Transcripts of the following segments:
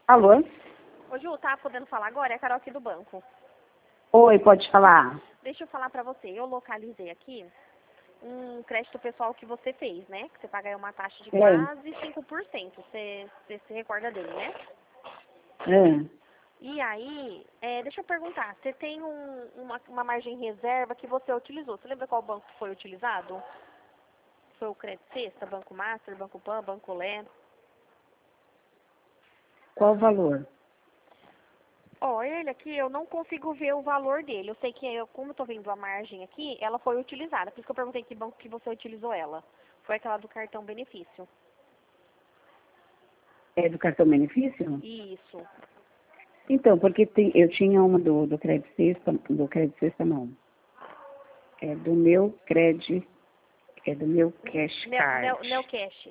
Alô? Ô, Ju, tá podendo falar agora? É a Carol aqui do banco. Oi, pode falar. Deixa eu falar pra você. Eu localizei aqui um crédito pessoal que você fez, né? Que você paga aí uma taxa de Sim. quase 5%. Você se recorda dele, né? E aí, deixa eu perguntar. Você tem uma margem reserva que você utilizou. Você lembra qual banco foi utilizado? Foi o Crédito Sexta, Banco Master, Banco Pan, Banco Lé? Qual o valor? Ó, ele aqui, eu não consigo ver o valor dele. Eu sei que, como eu tô vendo a margem aqui, ela foi utilizada. Por isso que eu perguntei que banco que você utilizou ela. Foi aquela do cartão benefício. É do cartão benefício? Isso. Então, porque eu tinha uma do Crédito Sexta não. É do meu crédito, é do meu cash card. Neocash.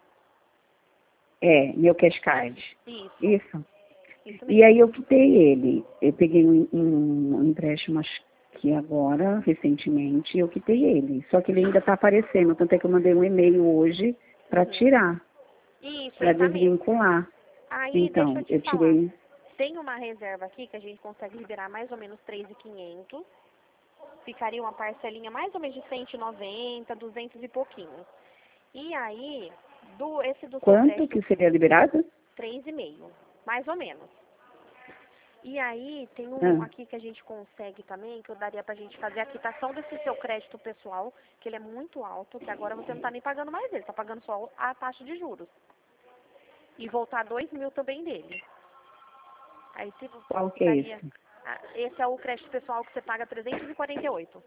É, meu cash card. Isso. Isso. Isso E mesmo. aí eu quitei ele. Eu peguei um empréstimo, acho que agora, recentemente, eu quitei ele. Só que ele ainda está aparecendo, tanto é que eu mandei um e-mail hoje para tirar, Isso, para ele tá mesmo. desvincular. Aí, deixa Então, eu te eu falar. tirei. Tem uma reserva aqui que a gente consegue liberar mais ou menos 3.500. Ficaria uma parcelinha mais ou menos de 190, 200 e pouquinho. E aí, esse do seu Quanto crédito, que seria liberado? 3,5, mais ou menos. E aí, tem um Ah, aqui que a gente consegue também, que eu daria pra gente fazer a quitação desse seu crédito pessoal, que ele é muito alto, que agora você não tá nem pagando mais ele, tá pagando só a taxa de juros. E voltar 2.000 também dele. Aí se qual que é daria. esse? Esse é o crédito pessoal que você paga 348.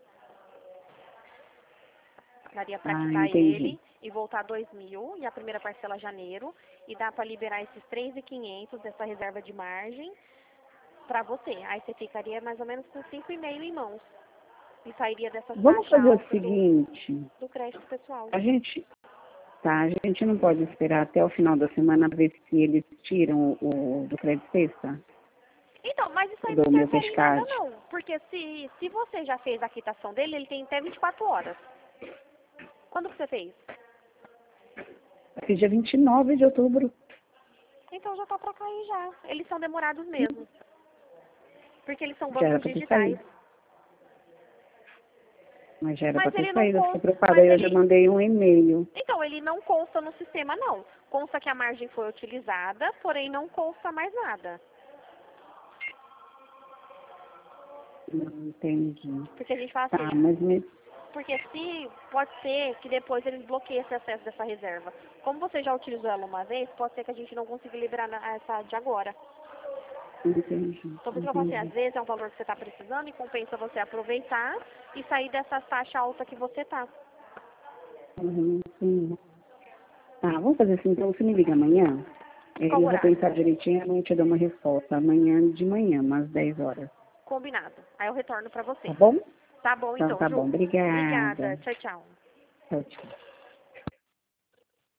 Daria pra Ah, quitar entendi. ele e voltar 2.000 e a primeira parcela janeiro. E dá pra liberar esses 3.500 dessa reserva de margem pra você. Aí você ficaria mais ou menos com 5,5 em mãos. E sairia dessa Vamos taxa fazer o alta seguinte. do crédito pessoal. A gente, tá, a gente não pode esperar até o final da semana para ver se eles tiram o do Crédito Sexta, Então, mas isso aí não do meu interfere cash em nada card. não. Porque se você já fez a quitação dele, ele tem até 24 horas. Quando que você fez? Fiz dia 29 de outubro. Então já tá pra cair já. Eles são demorados mesmo. Porque eles são Já era bancos para ter digitais. saído. Mas já era para Mas ter ele não saído. Eu fiquei consta. preocupada. Mas Aí eu já ele. mandei um e-mail. Então, ele não consta no sistema não. Consta que a margem foi utilizada, porém não consta mais nada. Não entendi. Porque a gente fala Tá, assim, mas me... porque se pode ser que depois eles bloqueiem esse acesso dessa reserva. Como você já utilizou ela uma vez, pode ser que a gente não consiga liberar essa de agora. Entendi, Então, por isso que eu falo assim, às entendi. vezes é um valor que você está precisando e compensa você aproveitar e sair dessa taxa alta que você tá. Sim. Tá, vamos fazer assim. Então, você me liga amanhã. Qual Eu vou horário? pensar direitinho e te dou uma resposta. Amanhã de manhã, umas 10 horas. Combinado. Aí eu retorno pra Tá você. bom? Tá bom Então, então, tá bom. Ju. Obrigada. Obrigada. Tchau, tchau. Tchau, tchau.